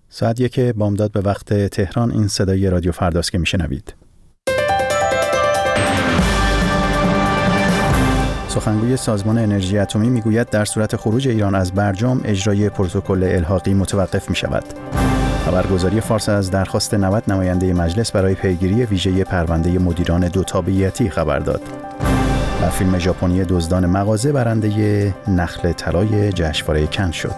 ساعت 1 بامداد به وقت تهران. این صدای رادیو فرداست که میشنوید. سخنگوی سازمان انرژی اتمی میگوید در صورت خروج ایران از برجام اجرای پروتکل الحاقی متوقف می شود. خبرگزاری فارس از درخواست 90 نماینده مجلس برای پیگیری ویژه پرونده مدیران دو تابعیتی خبر داد. و فیلم ژاپنی دزدان مغازه برنده نخل طلای جشنواره کن شد.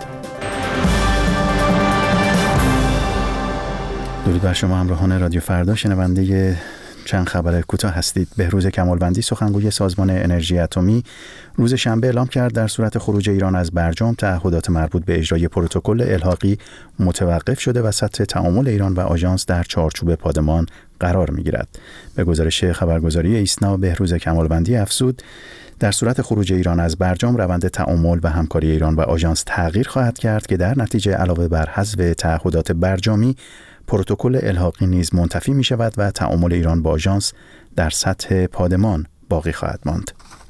درود بر شما همراهان رادیو فردا، شنونده چند خبر کوتاه هستید. بهروز کمالوندی سخنگوی سازمان انرژی اتمی روز شنبه اعلام کرد در صورت خروج ایران از برجام تعهدات مربوط به اجرای پروتکل الحاقی متوقف شده و سطح تعامل ایران و آژانس در چارچوب پادمان قرار می‌گیرد. به گزارش خبرگزاری ایسنا بهروز کمالوندی افزود در صورت خروج ایران از برجام روند تعامل و همکاری ایران و آژانس تغییر خواهد کرد که در نتیجه علاوه بر حذف تعهدات برجامی پروتکل الحاقی نیز منتفی می شود و تعامل ایران با آژانس در سطح پادمان باقی خواهد ماند.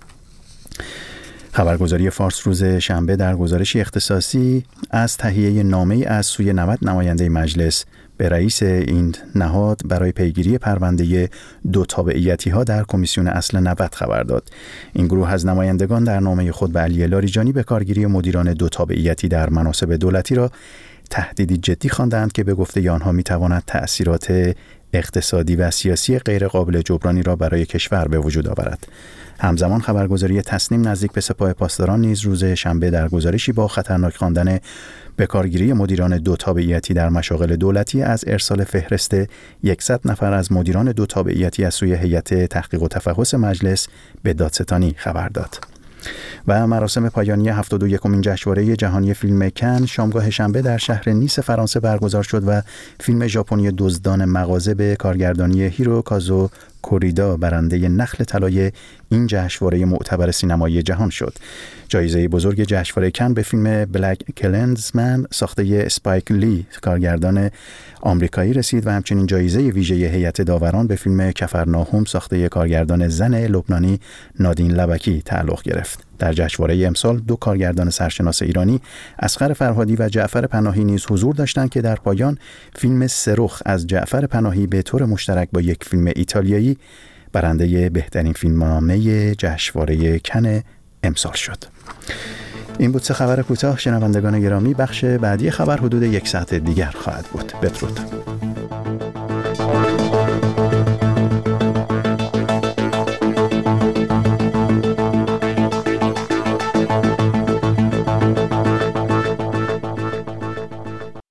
خبرگزاری فارس روز شنبه در گزارشی اختصاصی از تهیه نامه‌ای از سوی 90 نماینده مجلس به رئیس این نهاد برای پیگیری پرونده دو تابعیتی‌ها در کمیسیون اصل 90 خبر داد. این گروه از نمایندگان در نامه خود به علی لاریجانی به کارگیری مدیران دو تابعیتی در مناصب دولتی را تهدیدی جدی خواندند که به گفته آنها می‌تواند تأثیرات اقتصادی و سیاسی غیر قابل جبرانی را برای کشور به وجود آورد. همزمان خبرگزاری تسنیم نزدیک به سپاه پاسداران نیز روز شنبه در گزارشی با خطرناک خواندن به کارگیری مدیران دو تابعیتی در مشاغل دولتی از ارسال فهرست 100 نفر از مدیران دو تابعیتی از سوی هیئت تحقیق و تفحص مجلس به دادستانی خبر داد. و مراسم پایانی 71مین جشنواره جهانی فیلم کن شامگاه شنبه در شهر نیس فرانسه برگزار شد و فیلم ژاپنی دزدان مغازه به کارگردانی هیروکازو کوریدا برنده نخل طلای این جشنواره معتبر سینمایی جهان شد. جایزه بزرگ جشنواره کن به فیلم بلک کلنزمن ساخته اسپایک لی کارگردان آمریکایی رسید و همچنین جایزه ویژه هیئت داوران به فیلم کفرناهم ساخته کارگردان زن لبنانی نادین لبکی تعلق گرفت. در جشنواره امسال دو کارگردان سرشناس ایرانی اصغر فرهادی و جعفر پناهی نیز حضور داشتند که در پایان فیلم سرخ از جعفر پناهی به طور مشترک با یک فیلم ایتالیایی برنده بهترین فیلمنامه جشنواره کن امسال شد. این بود سه خبر کوتاه. شنوندگان گرامی، بخش بعدی خبر حدود 1 ساعت دیگر خواهد بود. بدرود.